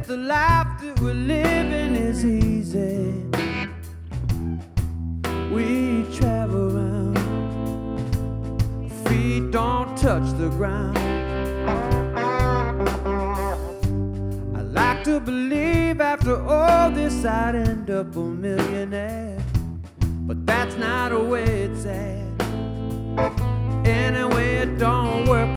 if the life that we're living is easy, we travel around, feet don't touch the ground. I like to believe after all this I'd end up a millionaire, but that's not the way it's at. Anyway, it don't work